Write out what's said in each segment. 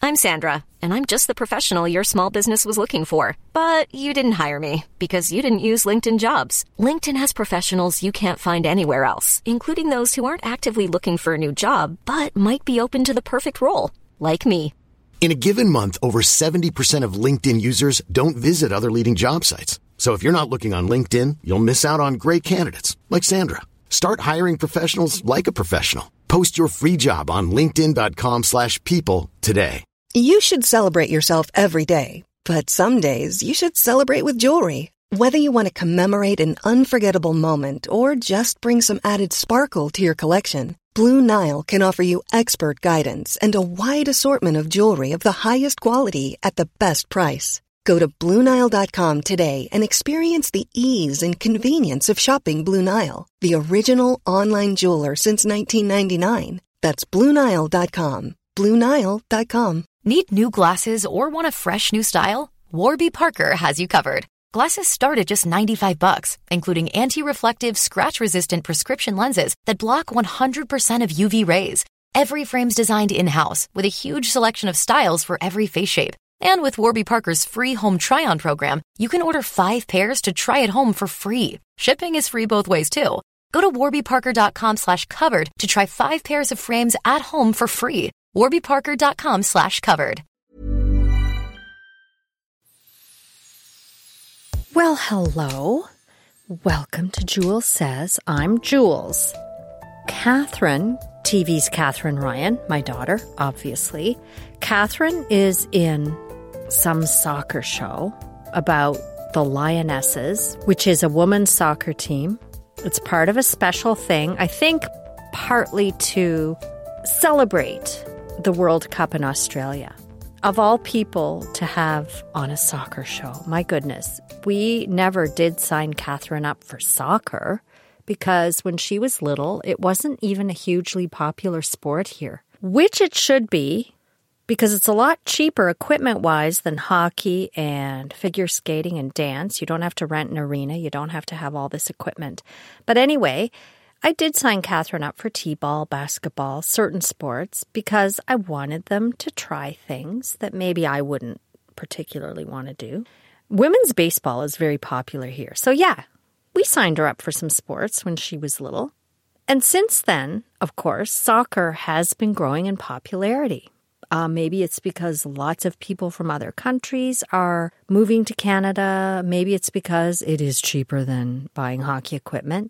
I'm Sandra, and I'm just the professional your small business was looking for. But you didn't hire me because you didn't use LinkedIn Jobs. LinkedIn has professionals you can't find anywhere else, including those who aren't actively looking for a new job, but might be open to the perfect role, like me. In a given month, over 70% of LinkedIn users don't visit other leading job sites. So if you're not looking on LinkedIn, you'll miss out on great candidates like Sandra. Start hiring professionals like a professional. Post your free job on linkedin.com/people today. You should celebrate yourself every day, but some days you should celebrate with jewelry. Whether you want to commemorate an unforgettable moment or just bring some added sparkle to your collection, Blue Nile can offer you expert guidance and a wide assortment of jewelry of the highest quality at the best price. Go to BlueNile.com today and experience the ease and convenience of shopping Blue Nile, the original online jeweler since 1999. That's BlueNile.com. BlueNile.com. Need new glasses or want a fresh new style? Warby Parker has you covered. Glasses start at just $95, including anti-reflective, scratch-resistant prescription lenses that block 100% of UV rays. Every frame's designed in-house with a huge selection of styles for every face shape. And with Warby Parker's free home try-on program, you can order 5 pairs to try at home for free. Shipping is free both ways, too. Go to warbyparker.com/covered to try 5 pairs of frames at home for free. warbyparker.com/covered. Well, hello. Welcome to Jules Says. I'm Jules. Catherine, TV's Catherine Ryan, my daughter, obviously. Catherine is in some soccer show about the Lionesses, which is a women's soccer team. It's part of a special thing, I think partly to celebrate the World Cup in Australia. Of all people to have on a soccer show, my goodness, we never did sign Catherine up for soccer because when she was little, it wasn't even a hugely popular sport here, which it should be because it's a lot cheaper equipment-wise than hockey and figure skating and dance. You don't have to rent an arena. You don't have to have all this equipment. But anyway, I did sign Catherine up for t-ball, basketball, certain sports because I wanted them to try things that maybe I wouldn't particularly want to do. Women's baseball is very popular here. So yeah, we signed her up for some sports when she was little. And since then, of course, soccer has been growing in popularity. Maybe it's because lots of people from other countries are moving to Canada. Maybe it's because it is cheaper than buying hockey equipment.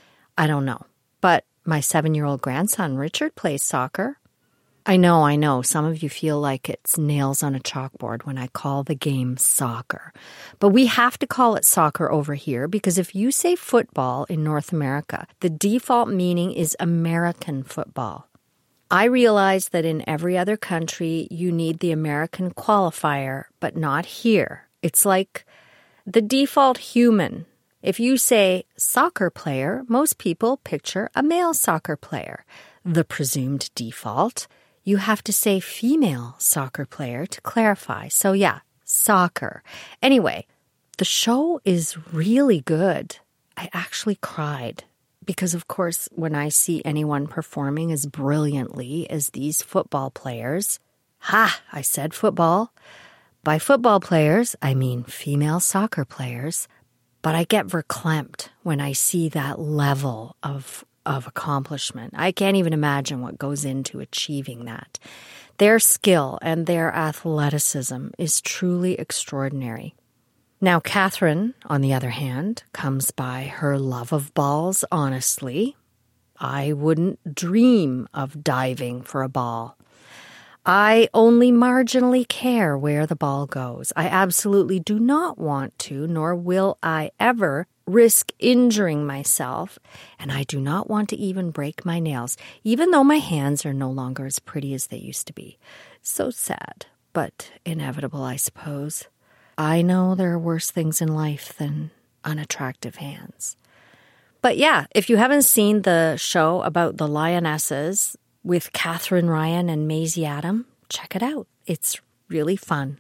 I don't know. But my 7-year-old grandson, Richard, plays soccer. I know. Some of you feel like it's nails on a chalkboard when I call the game soccer. But we have to call it soccer over here because if you say football in North America, the default meaning is American football. I realize that in every other country, you need the American qualifier, but not here. It's like the default human. If you say soccer player, most people picture a male soccer player. The presumed default, you have to say female soccer player to clarify. So yeah, soccer. Anyway, the show is really good. I actually cried. Because, of course, when I see anyone performing as brilliantly as these football players, I said football. By football players, I mean female soccer players. But I get verklempt when I see that level of accomplishment. I can't even imagine what goes into achieving that. Their skill and their athleticism is truly extraordinary. Now, Catherine, on the other hand, comes by her love of balls honestly. I wouldn't dream of diving for a ball. I only marginally care where the ball goes. I absolutely do not want to, nor will I ever risk injuring myself, and I do not want to even break my nails, even though my hands are no longer as pretty as they used to be. So sad, but inevitable, I suppose. I know there are worse things in life than unattractive hands. But yeah, if you haven't seen the show about the Lionesses with Catherine Ryan and Maisie Adam, check it out. It's really fun.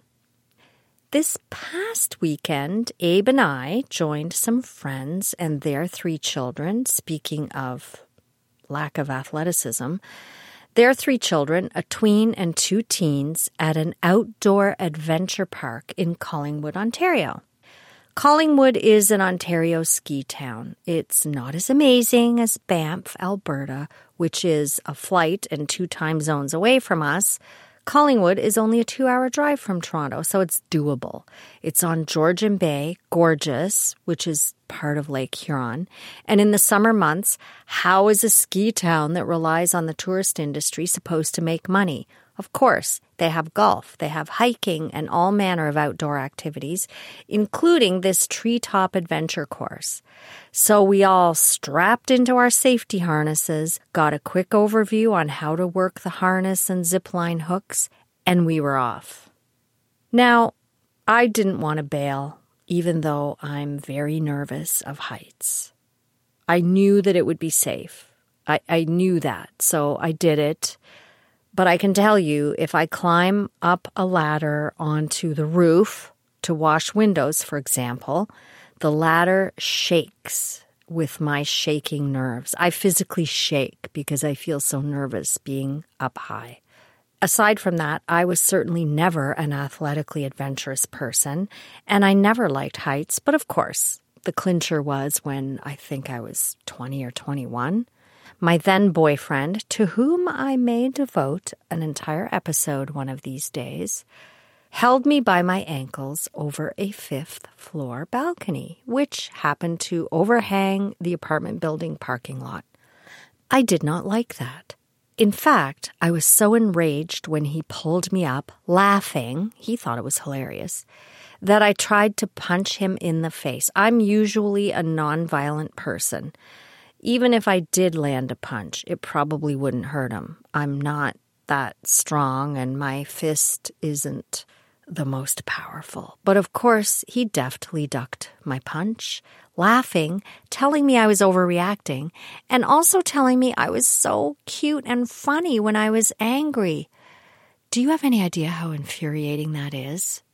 This past weekend, Abe and I joined some friends and their 3 children. Speaking of lack of athleticism, Their 3 children, a tween and 2 teens, at an outdoor adventure park in Collingwood, Ontario. Collingwood is an Ontario ski town. It's not as amazing as Banff, Alberta, which is a flight and 2 time zones away from us. Collingwood is only a 2-hour drive from Toronto, so it's doable. It's on Georgian Bay, gorgeous, which is part of Lake Huron. And in the summer months, how is a ski town that relies on the tourist industry supposed to make money? Of course, they have golf, they have hiking, and all manner of outdoor activities, including this treetop adventure course. So we all strapped into our safety harnesses, got a quick overview on how to work the harness and zipline hooks, and we were off. Now, I didn't want to bail, even though I'm very nervous of heights. I knew that it would be safe. I knew that, so I did it. But I can tell you, if I climb up a ladder onto the roof to wash windows, for example, the ladder shakes with my shaking nerves. I physically shake because I feel so nervous being up high. Aside from that, I was certainly never an athletically adventurous person, and I never liked heights. But of course, the clincher was when I think I was 20 or 21. My then boyfriend, to whom I may devote an entire episode one of these days, held me by my ankles over a 5th floor balcony, which happened to overhang the apartment building parking lot. I did not like that. In fact, I was so enraged when he pulled me up, laughing, he thought it was hilarious, that I tried to punch him in the face. I'm usually a nonviolent person. Even if I did land a punch, it probably wouldn't hurt him. I'm not that strong, and my fist isn't the most powerful. But of course, he deftly ducked my punch, laughing, telling me I was overreacting, and also telling me I was so cute and funny when I was angry. Do you have any idea how infuriating that is?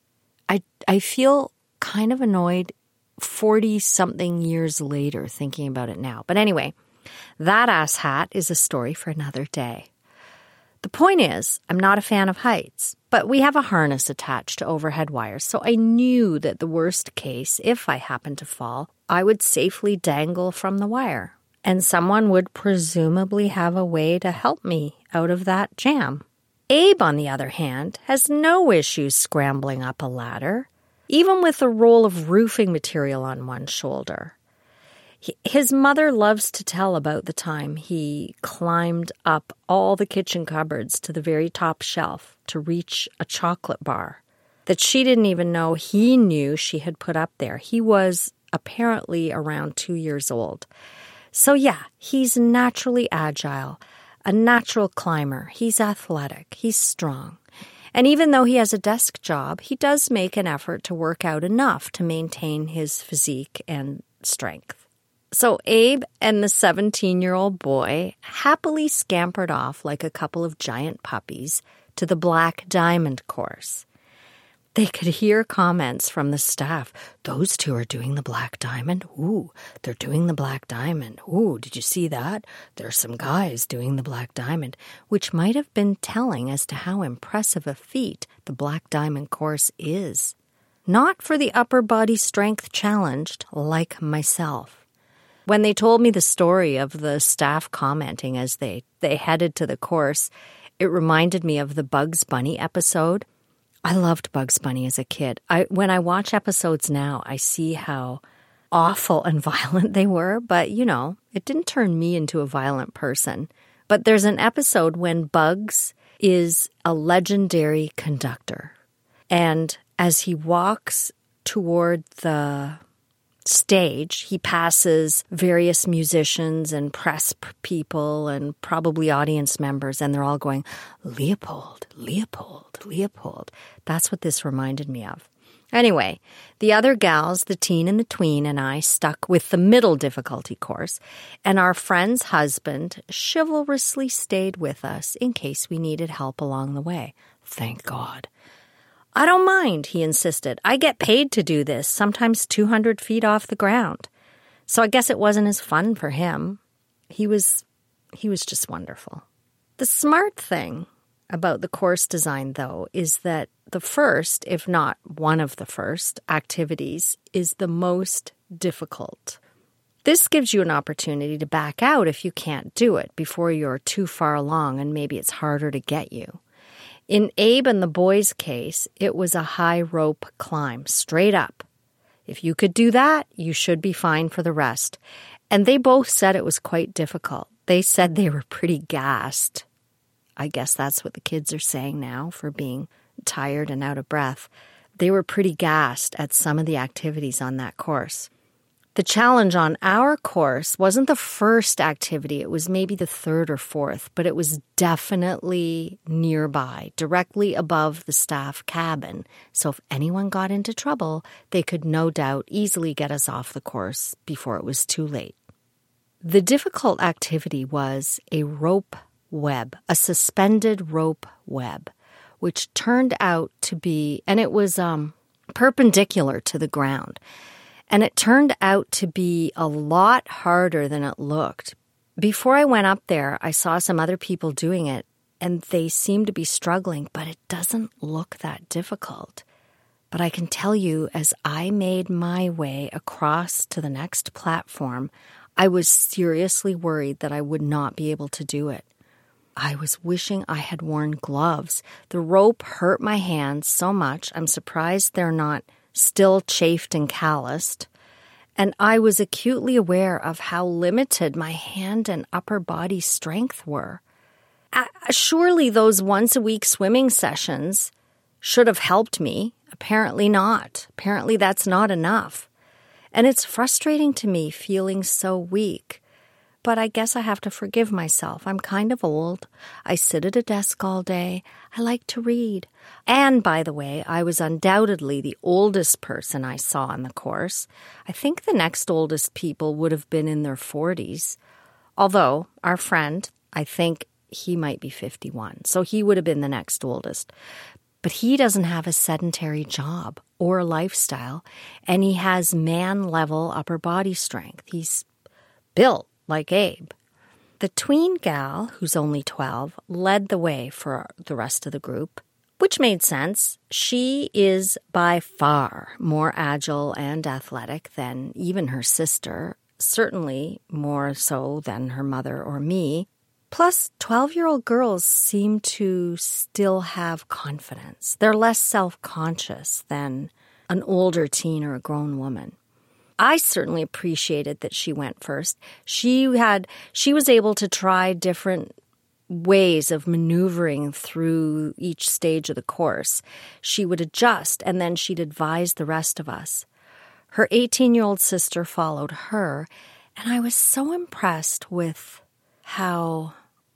I feel kind of annoyed 40-something years later thinking about it now. But anyway, that asshat is a story for another day. The point is, I'm not a fan of heights, but we have a harness attached to overhead wires, so I knew that the worst case, if I happened to fall, I would safely dangle from the wire, and someone would presumably have a way to help me out of that jam. Abe, on the other hand, has no issues scrambling up a ladder, even with a roll of roofing material on one shoulder. His mother loves to tell about the time he climbed up all the kitchen cupboards to the very top shelf to reach a chocolate bar that she didn't even know he knew she had put up there. He was apparently around 2 years old. So yeah, he's naturally agile, a natural climber. He's athletic. He's strong. And even though he has a desk job, he does make an effort to work out enough to maintain his physique and strength. So Abe and the 17-year-old boy happily scampered off like a couple of giant puppies to the Black Diamond course. They could hear comments from the staff. Those two are doing the Black Diamond. Ooh, they're doing the Black Diamond. Ooh, did you see that? There's some guys doing the Black Diamond, which might have been telling as to how impressive a feat the Black Diamond course is. Not for the upper body strength challenged like myself. When they told me the story of the staff commenting as they headed to the course, it reminded me of the Bugs Bunny episode. I loved Bugs Bunny as a kid. When I watch episodes now, I see how awful and violent they were, but, you know, it didn't turn me into a violent person. But there's an episode when Bugs is a legendary conductor, and as he walks toward the stage, he passes various musicians and press people and probably audience members, and they're all going, Leopold, Leopold, Leopold. That's what this reminded me of. Anyway, the other gals, the teen and the tween, and I stuck with the middle difficulty course, and our friend's husband chivalrously stayed with us in case we needed help along the way. Thank God. I don't mind, he insisted. I get paid to do this, sometimes 200 feet off the ground. So I guess it wasn't as fun for him. He was just wonderful. The smart thing about the course design, though, is that the first, if not one of the first, activities is the most difficult. This gives you an opportunity to back out if you can't do it before you're too far along and maybe it's harder to get you. In Abe and the boys' case, it was a high rope climb, straight up. If you could do that, you should be fine for the rest. And they both said it was quite difficult. They said they were pretty gassed. I guess that's what the kids are saying now for being tired and out of breath. They were pretty gassed at some of the activities on that course. The challenge on our course wasn't the first activity. It was maybe the third or fourth, but it was definitely nearby, directly above the staff cabin. So if anyone got into trouble, they could no doubt easily get us off the course before it was too late. The difficult activity was a rope web, a suspended rope web, which turned out to be, and it was perpendicular to the ground. And it turned out to be a lot harder than it looked. Before I went up there, I saw some other people doing it, and they seemed to be struggling, but it doesn't look that difficult. But I can tell you, as I made my way across to the next platform, I was seriously worried that I would not be able to do it. I was wishing I had worn gloves. The rope hurt my hands so much, I'm surprised they're not still chafed and calloused. And I was acutely aware of how limited my hand and upper body strength were. Surely those once-a-week swimming sessions should have helped me. Apparently not. Apparently that's not enough. And it's frustrating to me feeling so weak. But I guess I have to forgive myself. I'm kind of old. I sit at a desk all day. I like to read. And, by the way, I was undoubtedly the oldest person I saw on the course. I think the next oldest people would have been in their 40s. Although, our friend, I think he might be 51, so he would have been the next oldest. But he doesn't have a sedentary job or lifestyle, and he has man-level upper body strength. He's built like Abe. The tween gal, who's only 12, led the way for the rest of the group, which made sense. She is by far more agile and athletic than even her sister, certainly more so than her mother or me. Plus, 12-year-old girls seem to still have confidence. They're less self-conscious than an older teen or a grown woman. I certainly appreciated that she went first. She was able to try different ways of maneuvering through each stage of the course. She would adjust, and then she'd advise the rest of us. Her 18-year-old sister followed her, and I was so impressed with how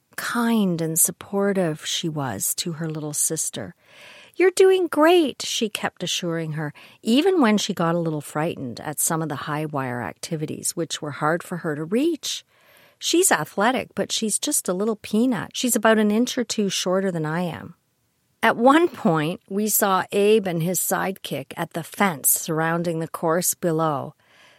kind and supportive she was to her little sister. "You're doing great," she kept assuring her, even when she got a little frightened at some of the high wire activities, which were hard for her to reach. She's athletic, but she's just a little peanut. She's about an inch or two shorter than I am. At one point, we saw Abe and his sidekick at the fence surrounding the course below.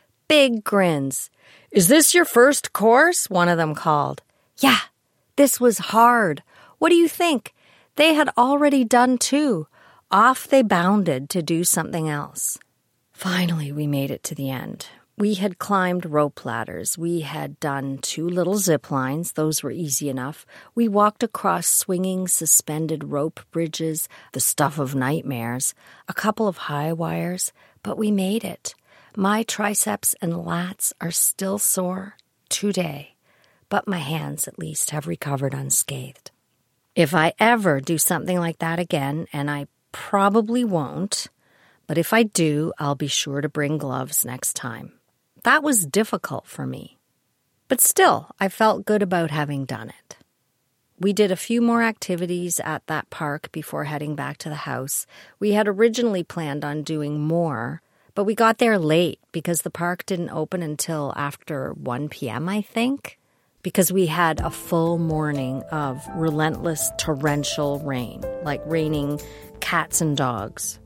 Big grins. "Is this your first course?" one of them called. "Yeah, this was hard. What do you think?" They had already done two. Off they bounded to do something else. Finally, we made it to the end. We had climbed rope ladders. We had done 2 little zip lines. Those were easy enough. We walked across swinging, suspended rope bridges, the stuff of nightmares, a couple of high wires, but we made it. My triceps and lats are still sore today, but my hands at least have recovered unscathed. If I ever do something like that again, and I probably won't, but if I do, I'll be sure to bring gloves next time. That was difficult for me. But still, I felt good about having done it. We did a few more activities at that park before heading back to the house. We had originally planned on doing more, but we got there late because the park didn't open until after 1 p.m., I think. Because we had a full morning of relentless torrential rain, like raining cats and dogs.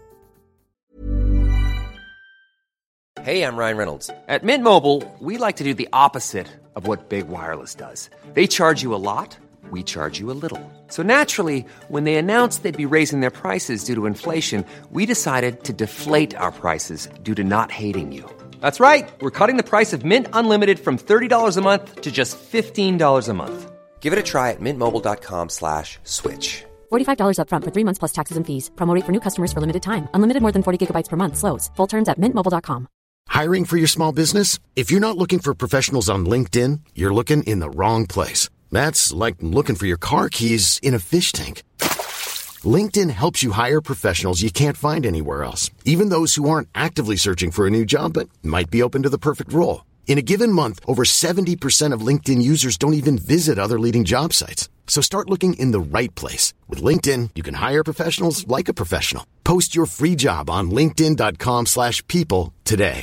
Hey, I'm Ryan Reynolds. At Mint Mobile, we like to do the opposite of what Big Wireless does. They charge you a lot, we charge you a little. So naturally, when they announced they'd be raising their prices due to inflation, we decided to deflate our prices due to not hating you. That's right. We're cutting the price of Mint Unlimited from $30 a month to just $15 a month. Give it a try at mintmobile.com/switch. $45 up front for 3 months plus taxes and fees. Promo rate for new customers for limited time. Unlimited more than 40 gigabytes per month. Slows full terms at mintmobile.com. Hiring for your small business? If you're not looking for professionals on LinkedIn, you're looking in the wrong place. That's like looking for your car keys in a fish tank. LinkedIn helps you hire professionals you can't find anywhere else, even those who aren't actively searching for a new job but might be open to the perfect role. In a given month, over 70% of LinkedIn users don't even visit other leading job sites. So start looking in the right place. With LinkedIn, you can hire professionals like a professional. Post your free job on linkedin.com/people today.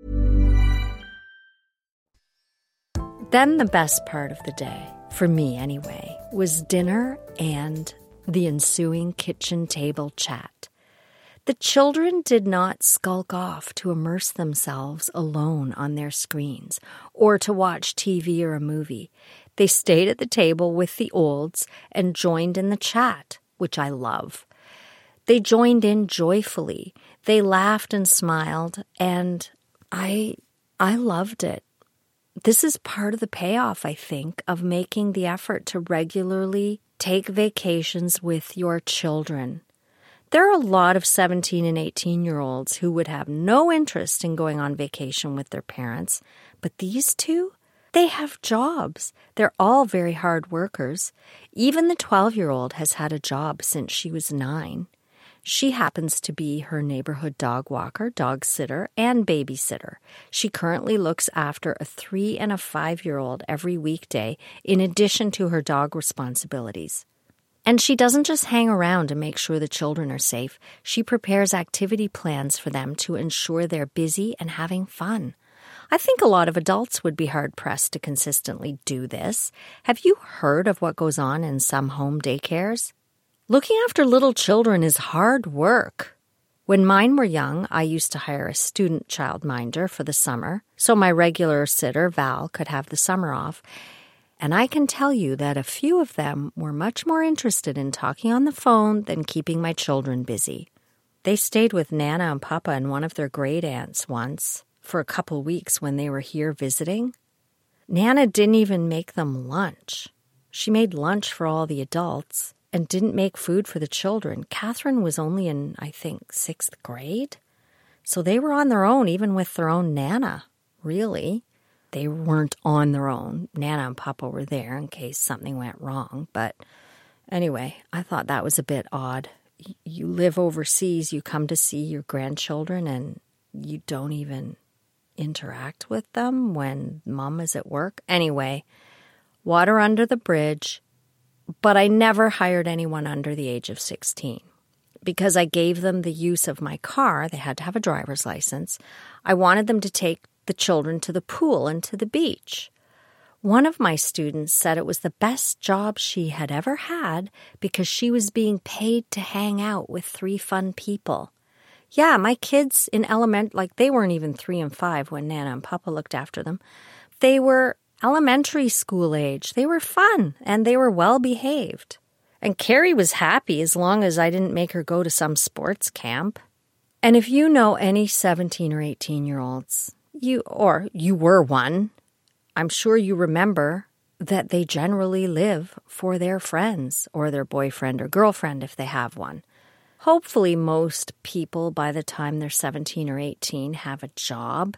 Then the best part of the day, for me anyway, was dinner and the ensuing kitchen table chat. The children did not skulk off to immerse themselves alone on their screens or to watch TV or a movie. They stayed at the table with the olds and joined in the chat, which I love. They joined in joyfully. They laughed and smiled, and I loved it. This is part of the payoff, I think, of making the effort to regularly take vacations with your children. There are a lot of 17 and 18-year-olds who would have no interest in going on vacation with their parents, but these two, they have jobs. They're all very hard workers. Even the 12-year-old has had a job since she was 9. She happens to be her neighborhood dog walker, dog sitter, and babysitter. She currently looks after a 3- and a 5-year-old every weekday, in addition to her dog responsibilities. And she doesn't just hang around to make sure the children are safe. She prepares activity plans for them to ensure they're busy and having fun. I think a lot of adults would be hard-pressed to consistently do this. Have you heard of what goes on in some home daycares? Looking after little children is hard work. When mine were young, I used to hire a student childminder for the summer, so my regular sitter, Val, could have the summer off. And I can tell you that a few of them were much more interested in talking on the phone than keeping my children busy. They stayed with Nana and Papa and one of their great aunts once for a couple weeks when they were here visiting. Nana didn't even make them lunch. She made lunch for all the adults and didn't make food for the children. Catherine was only in, I think, 6th grade. So they were on their own, even with their own Nana, really. They weren't on their own. Nana and Papa were there in case something went wrong. But anyway, I thought that was a bit odd. You live overseas, you come to see your grandchildren, and you don't even interact with them when mom is at work. Anyway, water under the bridge. But I never hired anyone under the age of 16 because I gave them the use of my car. They had to have a driver's license. I wanted them to take the children to the pool and to the beach. One of my students said it was the best job she had ever had because she was being paid to hang out with 3 fun people. Yeah, my kids in they weren't even 3 and 5 when Nana and Papa looked after them. They were elementary school age. They were fun, and they were well behaved. And Carrie was happy as long as I didn't make her go to some sports camp. And if you know any 17 or 18-year-olds, you were one, I'm sure you remember that they generally live for their friends or their boyfriend or girlfriend if they have one. Hopefully most people by the time they're 17 or 18 have a job.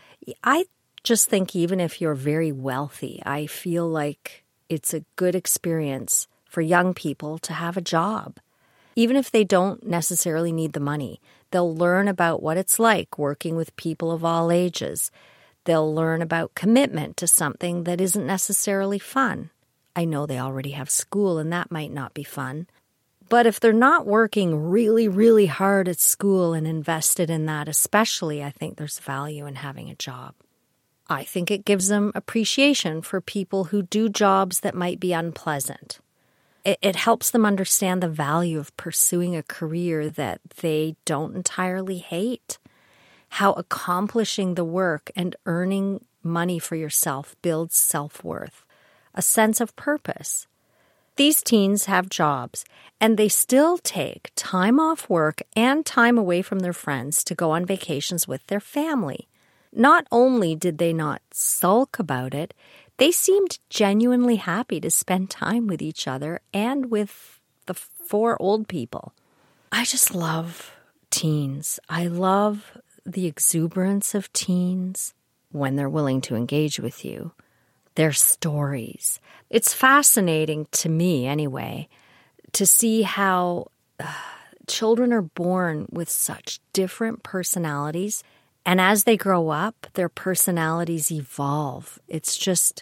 I just think even if you're very wealthy, I feel like it's a good experience for young people to have a job. Even if they don't necessarily need the money, they'll learn about what it's like working with people of all ages. They'll learn about commitment to something that isn't necessarily fun. I know they already have school and that might not be fun. But if they're not working really, really hard at school and invested in that especially, I think there's value in having a job. I think it gives them appreciation for people who do jobs that might be unpleasant. It helps them understand the value of pursuing a career that they don't entirely hate, how accomplishing the work and earning money for yourself builds self-worth, a sense of purpose. These teens have jobs, and they still take time off work and time away from their friends to go on vacations with their family. Not only did they not sulk about it, they seemed genuinely happy to spend time with each other and with the 4 old people. I just love teens. I love the exuberance of teens when they're willing to engage with you. Their stories. It's fascinating to me, anyway, to see how children are born with such different personalities. And as they grow up, their personalities evolve. It's just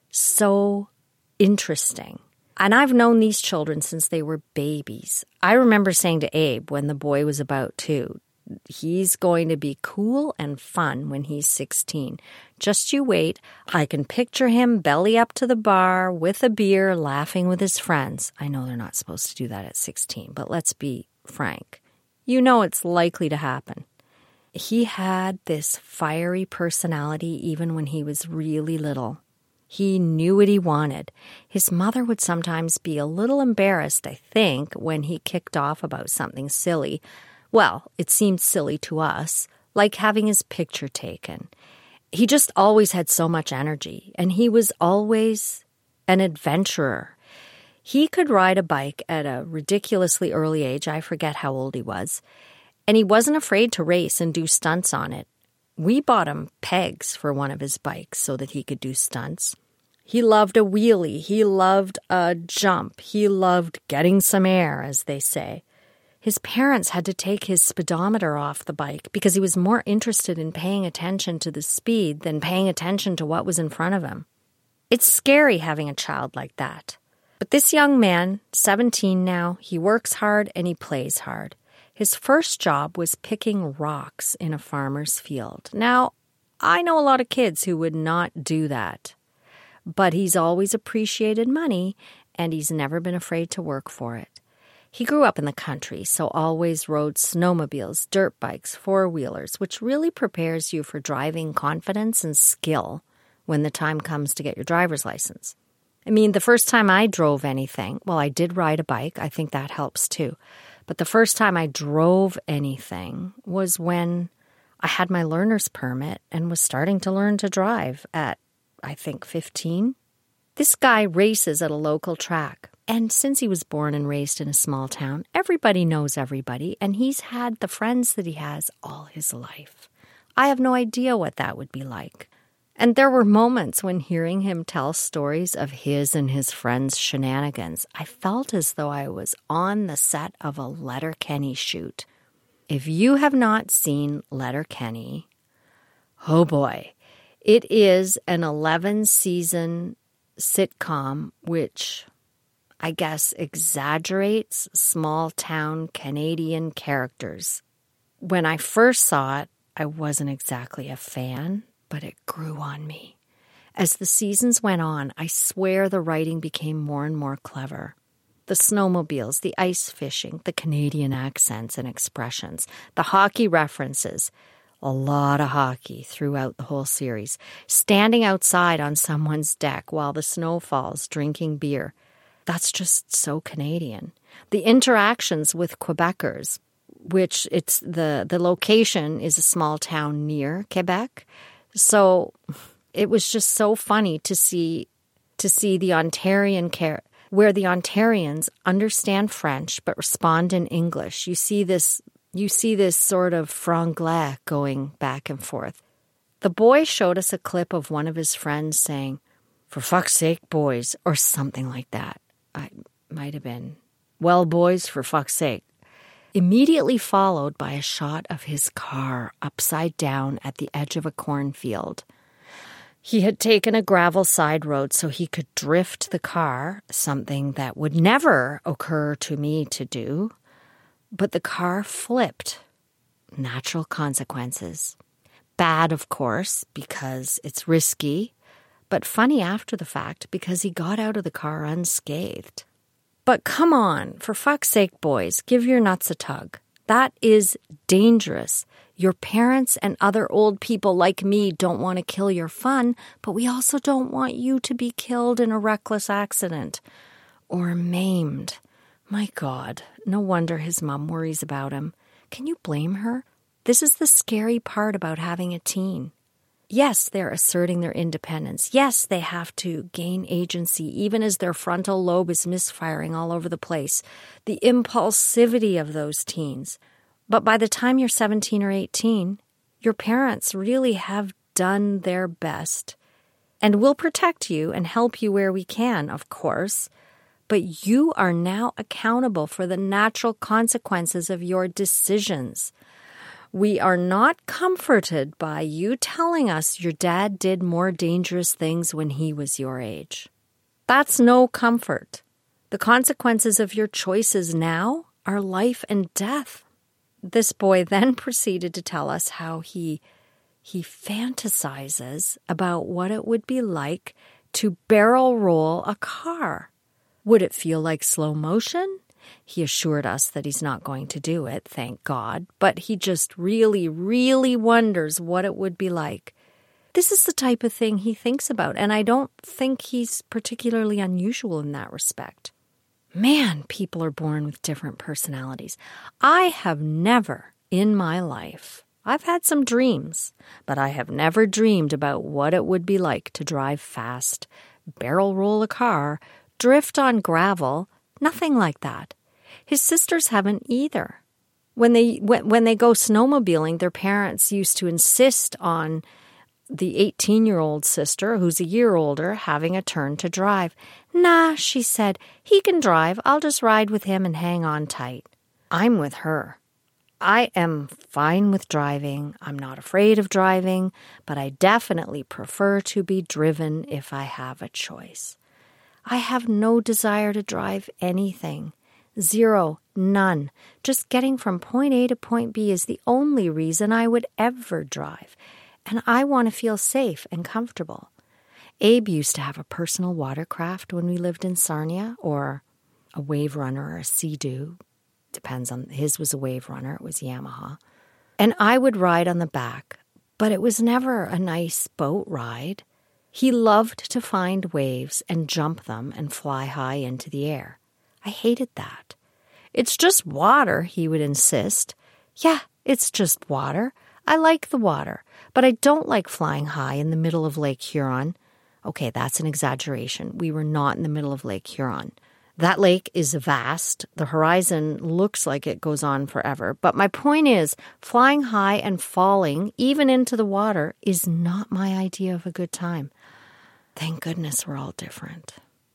so interesting. And I've known these children since they were babies. I remember saying to Abe when the boy was about 2, he's going to be cool and fun when he's 16. Just you wait. I can picture him belly up to the bar with a beer, laughing with his friends. I know they're not supposed to do that at 16, but let's be frank. You know it's likely to happen. He had this fiery personality even when he was really little. He knew what he wanted. His mother would sometimes be a little embarrassed, I think, when he kicked off about something silly. Well, it seemed silly to us, like having his picture taken. He just always had so much energy, and he was always an adventurer. He could ride a bike at a ridiculously early age. I forget how old he was. And he wasn't afraid to race and do stunts on it. We bought him pegs for one of his bikes so that he could do stunts. He loved a wheelie. He loved a jump. He loved getting some air, as they say. His parents had to take his speedometer off the bike because he was more interested in paying attention to the speed than paying attention to what was in front of him. It's scary having a child like that. But this young man, 17 now, he works hard and he plays hard. His first job was picking rocks in a farmer's field. Now, I know a lot of kids who would not do that. But he's always appreciated money, and he's never been afraid to work for it. He grew up in the country, so always rode snowmobiles, dirt bikes, four-wheelers, which really prepares you for driving confidence and skill when the time comes to get your driver's license. I mean, the first time I drove anything, well, I did ride a bike. I think that helps too. But the first time I drove anything was when I had my learner's permit and was starting to learn to drive at, I think, 15. This guy races at a local track. And since he was born and raised in a small town, everybody knows everybody, and he's had the friends that he has all his life. I have no idea what that would be like. And there were moments when hearing him tell stories of his and his friends' shenanigans, I felt as though I was on the set of a Letterkenny shoot. If you have not seen Letterkenny, oh boy, it is an 11-season sitcom which I guess exaggerates small-town Canadian characters. When I first saw it, I wasn't exactly a fan, but it grew on me. As the seasons went on, I swear the writing became more and more clever. The snowmobiles, the ice fishing, the Canadian accents and expressions, the hockey references, a lot of hockey throughout the whole series, standing outside on someone's deck while the snow falls, drinking beer. That's just so Canadian. The interactions with Quebecers, which it's the location is a small town near Quebec. So it was just so funny to see the Ontarian where the Ontarians understand French but respond in English. You see this sort of franglais going back and forth. The boy showed us a clip of one of his friends saying, "For fuck's sake, boys," or something like that. I might have been, "Well, boys, for fuck's sake." Immediately followed by a shot of his car upside down at the edge of a cornfield. He had taken a gravel side road so he could drift the car, something that would never occur to me to do. But the car flipped. Natural consequences. Bad, of course, because it's risky, but funny after the fact because he got out of the car unscathed. But come on, for fuck's sake, boys, give your nuts a tug. That is dangerous. Your parents and other old people like me don't want to kill your fun, but we also don't want you to be killed in a reckless accident. or maimed. My God, no wonder his mom worries about him. Can you blame her? This is the scary part about having a teen. Yes, they're asserting their independence. Yes, they have to gain agency, even as their frontal lobe is misfiring all over the place. The impulsivity of those teens. But by the time you're 17 or 18, your parents really have done their best. And we'll protect you and help you where we can, of course. But you are now accountable for the natural consequences of your decisions. We are not comforted by you telling us your dad did more dangerous things when he was your age. That's no comfort. The consequences of your choices now are life and death. This boy then proceeded to tell us how he fantasizes about what it would be like to barrel roll a car. Would it feel like slow motion? He assured us that he's not going to do it, thank God, but he just really, really wonders what it would be like. This is the type of thing he thinks about, and I don't think he's particularly unusual in that respect. Man, people are born with different personalities. I have never in my life, I've had some dreams, but I have never dreamed about what it would be like to drive fast, barrel roll a car, drift on gravel, nothing like that. His sisters haven't either. When they go snowmobiling, their parents used to insist on the 18-year-old sister, who's a year older, having a turn to drive. Nah, she said, he can drive. I'll just ride with him and hang on tight. I'm with her. I am fine with driving. I'm not afraid of driving, but I definitely prefer to be driven if I have a choice. I have no desire to drive anything. Zero, none. Just getting from point A to point B is the only reason I would ever drive. And I want to feel safe and comfortable. Abe used to have a personal watercraft when we lived in Sarnia, or a Wave Runner or a Sea-Doo. Depends on, his was a Wave Runner, it was Yamaha. And I would ride on the back, but it was never a nice boat ride. He loved to find waves and jump them and fly high into the air. I hated that. It's just water, he would insist. Yeah, it's just water. I like the water, but I don't like flying high in the middle of Lake Huron. Okay, that's an exaggeration. We were not in the middle of Lake Huron. That lake is vast. The horizon looks like it goes on forever. But my point is, flying high and falling, even into the water, is not my idea of a good time. Thank goodness we're all different.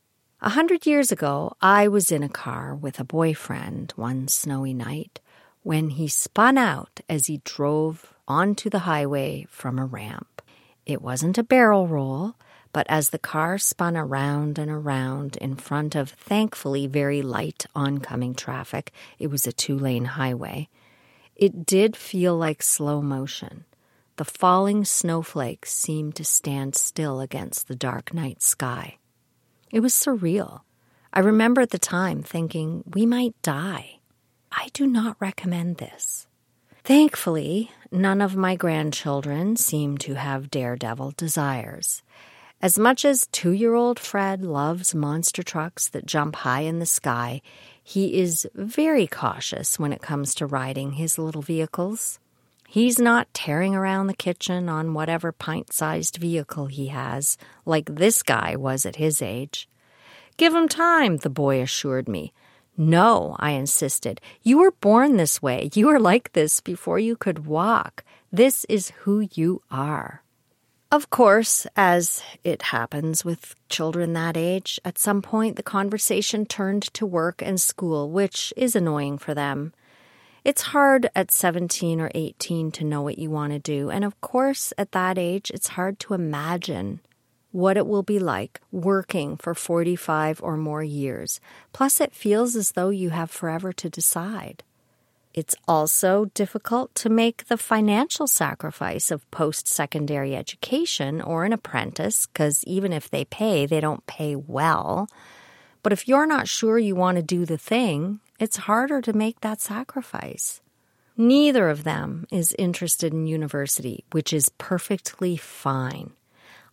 100 years ago, I was in a car with a boyfriend one snowy night when he spun out as he drove onto the highway from a ramp. It wasn't a barrel roll, but as the car spun around and around in front of, thankfully, very light oncoming traffic, it was a 2-lane highway, it did feel like slow motion. The falling snowflakes seemed to stand still against the dark night sky. It was surreal. I remember at the time thinking, we might die. I do not recommend this. Thankfully, none of my grandchildren seem to have daredevil desires. As much as 2-year-old Fred loves monster trucks that jump high in the sky, he is very cautious when it comes to riding his little vehicles. He's not tearing around the kitchen on whatever pint-sized vehicle he has, like this guy was at his age. Give him time, the boy assured me. No, I insisted. You were born this way. You were like this before you could walk. This is who you are. Of course, as it happens with children that age, at some point the conversation turned to work and school, which is annoying for them. It's hard at 17 or 18 to know what you want to do, and of course, at that age, it's hard to imagine what it will be like working for 45 or more years. Plus, it feels as though you have forever to decide. It's also difficult to make the financial sacrifice of post-secondary education or an apprentice, because even if they pay, they don't pay well. But if you're not sure you want to do the thing, it's harder to make that sacrifice. Neither of them is interested in university, which is perfectly fine.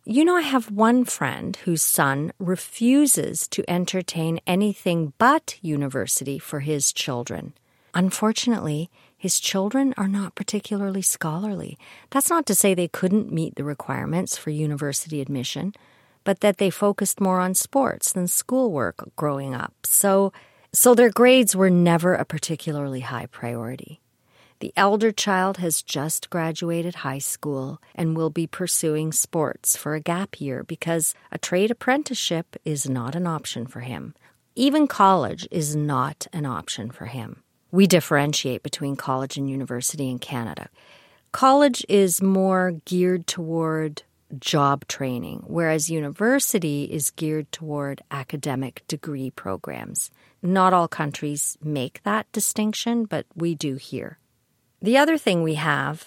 I have one friend whose son refuses to entertain anything but university for his children. Unfortunately, his children are not particularly scholarly. That's not to say they couldn't meet the requirements for university admission, but that they focused more on sports than schoolwork growing up. So their grades were never a particularly high priority. The elder child has just graduated high school and will be pursuing sports for a gap year because a trade apprenticeship is not an option for him. Even college is not an option for him. We differentiate between college and university in Canada. College is more geared toward job training, whereas university is geared toward academic degree programs. Not all countries make that distinction, but we do here. The other thing we have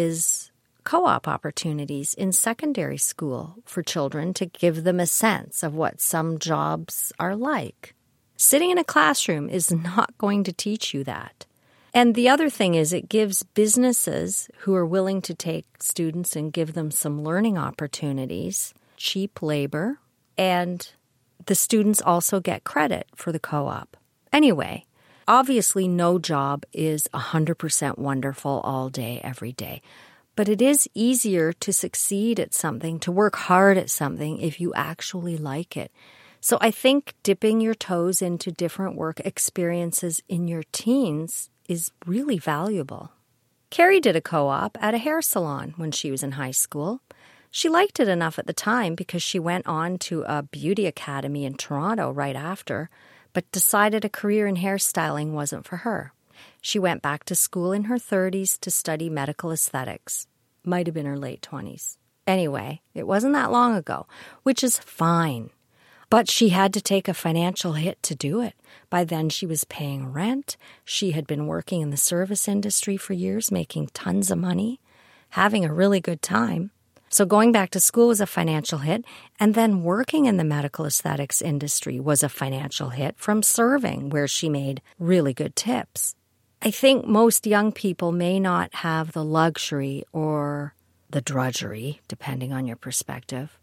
is co-op opportunities in secondary school for children to give them a sense of what some jobs are like. Sitting in a classroom is not going to teach you that. And the other thing is it gives businesses who are willing to take students and give them some learning opportunities, cheap labor, and the students also get credit for the co-op. Anyway, obviously no job is 100% wonderful all day, every day. But it is easier to succeed at something, to work hard at something if you actually like it. So I think dipping your toes into different work experiences in your teens is really valuable. Carrie did a co-op at a hair salon when she was in high school. She liked it enough at the time because she went on to a beauty academy in Toronto right after, but decided a career in hairstyling wasn't for her. She went back to school in her 30s to study medical aesthetics. Might have been her late 20s. Anyway, it wasn't that long ago, which is fine. But she had to take a financial hit to do it. By then, she was paying rent. She had been working in the service industry for years, making tons of money, having a really good time. So going back to school was a financial hit, and then working in the medical aesthetics industry was a financial hit from serving, where she made really good tips. I think most young people may not have the luxury or the drudgery, depending on your perspective,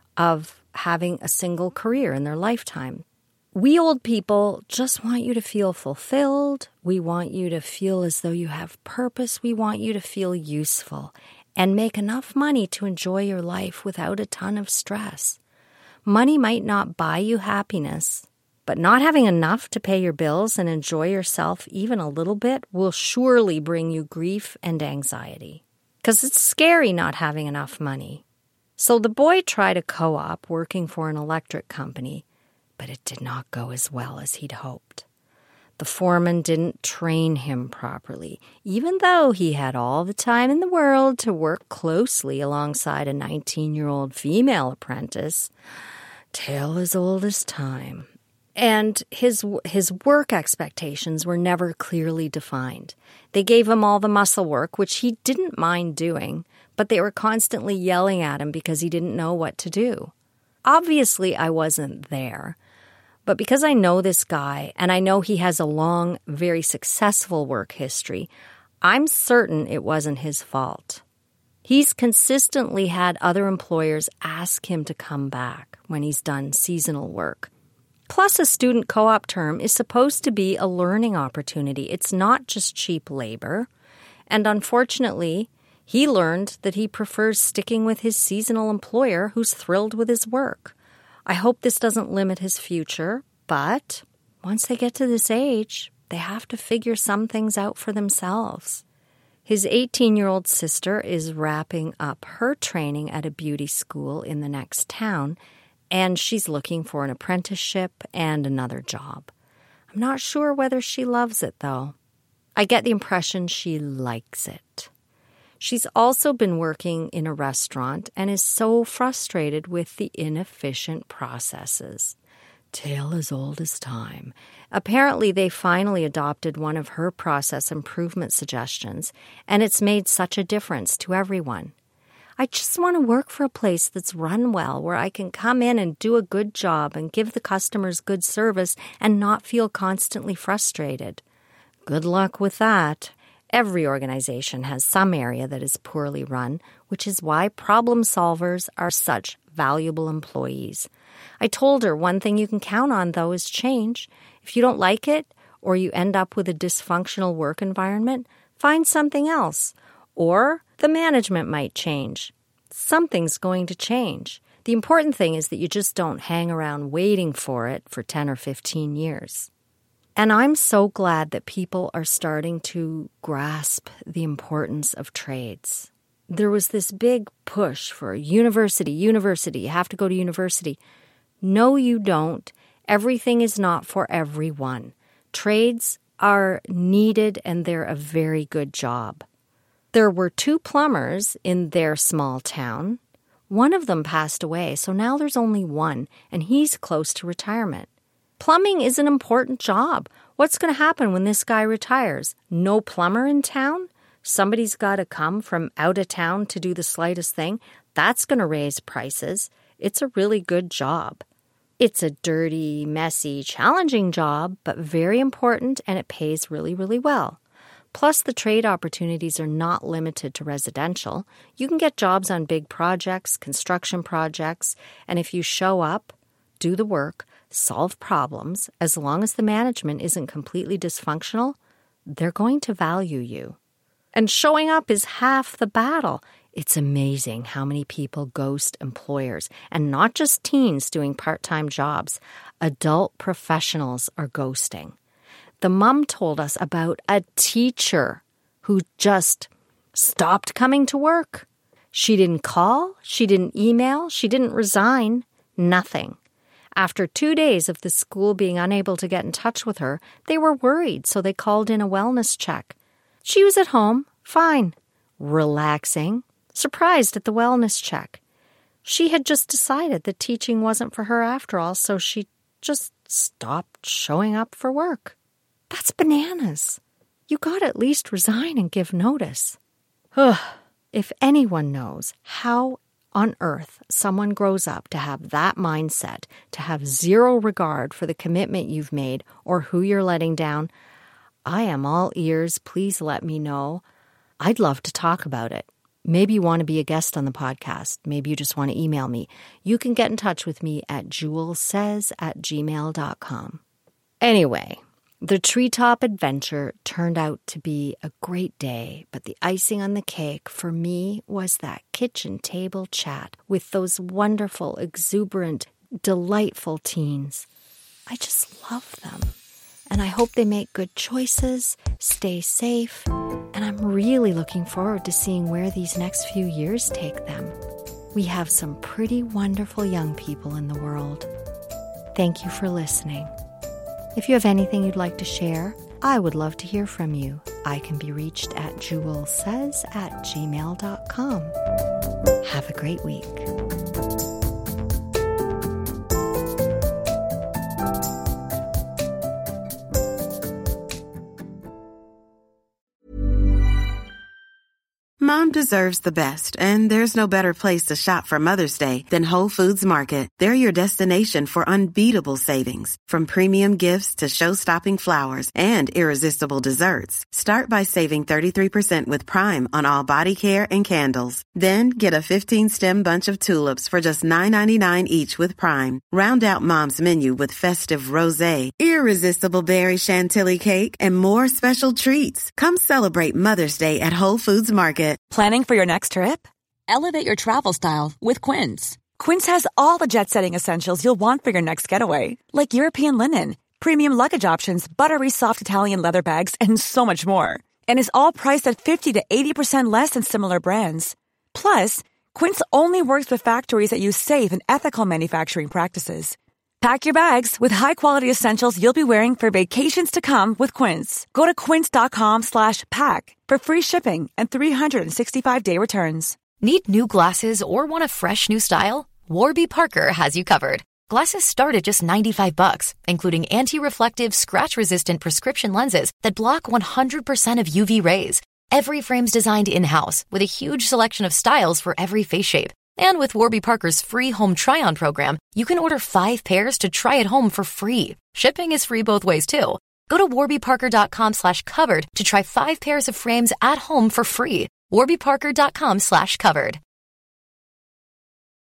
of having a single career in their lifetime. We old people just want you to feel fulfilled. We want you to feel as though you have purpose. We want you to feel useful and make enough money to enjoy your life without a ton of stress. Money might not buy you happiness, but not having enough to pay your bills and enjoy yourself even a little bit will surely bring you grief and anxiety. Because it's scary not having enough money. So the boy tried a co-op working for an electric company, but it did not go as well as he'd hoped. The foreman didn't train him properly, even though he had all the time in the world to work closely alongside a 19-year-old female apprentice. Tale as old as time. And his work expectations were never clearly defined. They gave him all the muscle work, which he didn't mind doing, but they were constantly yelling at him because he didn't know what to do. Obviously, I wasn't there. But because I know this guy, and I know he has a long, very successful work history, I'm certain it wasn't his fault. He's consistently had other employers ask him to come back when he's done seasonal work. Plus, a student co-op term is supposed to be a learning opportunity. It's not just cheap labor. And unfortunately, he learned that he prefers sticking with his seasonal employer who's thrilled with his work. I hope this doesn't limit his future, but once they get to this age, they have to figure some things out for themselves. His 18-year-old sister is wrapping up her training at a beauty school in the next town, and she's looking for an apprenticeship and another job. I'm not sure whether she loves it, though. I get the impression she likes it. She's also been working in a restaurant and is so frustrated with the inefficient processes. Tale as old as time. Apparently, they finally adopted one of her process improvement suggestions, and it's made such a difference to everyone. I just want to work for a place that's run well, where I can come in and do a good job and give the customers good service and not feel constantly frustrated. Good luck with that. Every organization has some area that is poorly run, which is why problem solvers are such valuable employees. I told her one thing you can count on, though, is change. If you don't like it or you end up with a dysfunctional work environment, find something else. Or the management might change. Something's going to change. The important thing is that you just don't hang around waiting for it for 10 or 15 years. And I'm so glad that people are starting to grasp the importance of trades. There was this big push for university, you have to go to university. No, you don't. Everything is not for everyone. Trades are needed and they're a very good job. There were 2 plumbers in their small town. One of them passed away, so now there's only one, and he's close to retirement. Plumbing is an important job. What's going to happen when this guy retires? No plumber in town? Somebody's got to come from out of town to do the slightest thing? That's going to raise prices. It's a really good job. It's a dirty, messy, challenging job, but very important, and it pays really, really well. Plus, the trade opportunities are not limited to residential. You can get jobs on big projects, construction projects, and if you show up, do the work, solve problems, as long as the management isn't completely dysfunctional, they're going to value you. And showing up is half the battle. It's amazing how many people ghost employers, and not just teens doing part-time jobs. Adult professionals are ghosting. The mom told us about a teacher who just stopped coming to work. She didn't call, she didn't email, she didn't resign, nothing. After 2 days of the school being unable to get in touch with her, they were worried, so they called in a wellness check. She was at home, fine, relaxing, surprised at the wellness check. She had just decided that teaching wasn't for her after all, so she just stopped showing up for work. That's bananas. You gotta at least resign and give notice. If anyone knows how on earth someone grows up to have that mindset, to have zero regard for the commitment you've made or who you're letting down, I am all ears. Please let me know. I'd love to talk about it. Maybe you want to be a guest on the podcast. Maybe you just want to email me. You can get in touch with me at julessays@gmail.com. Anyway, the treetop adventure turned out to be a great day, but the icing on the cake for me was that kitchen table chat with those wonderful, exuberant, delightful teens. I just love them, and I hope they make good choices, stay safe, and I'm really looking forward to seeing where these next few years take them. We have some pretty wonderful young people in the world. Thank you for listening. If you have anything you'd like to share, I would love to hear from you. I can be reached at julessays@gmail.com. Have a great week. Mom deserves the best, and there's no better place to shop for Mother's Day than Whole Foods Market. They're your destination for unbeatable savings, from premium gifts to show-stopping flowers and irresistible desserts. Start by saving 33% with Prime on all body care and candles. Then get a 15-stem bunch of tulips for just $9.99 each with Prime. Round out Mom's menu with festive rosé, irresistible berry chantilly cake, and more special treats. Come celebrate Mother's Day at Whole Foods Market. Planning for your next trip? Elevate your travel style with Quince. Quince has all the jet-setting essentials you'll want for your next getaway, like European linen, premium luggage options, buttery soft Italian leather bags, and so much more. And is all priced at 50 to 80% less than similar brands. Plus, Quince only works with factories that use safe and ethical manufacturing practices. Pack your bags with high-quality essentials you'll be wearing for vacations to come with Quince. Go to quince.com/pack for free shipping and 365-day returns. Need new glasses or want a fresh new style? Warby Parker has you covered. Glasses start at just $95, including anti-reflective, scratch-resistant prescription lenses that block 100% of UV rays. Every frame's designed in-house with a huge selection of styles for every face shape. And with Warby Parker's free home try-on program, you can order 5 pairs to try at home for free. Shipping is free both ways, too. Go to warbyparker.com/covered to try 5 pairs of frames at home for free. warbyparker.com/covered.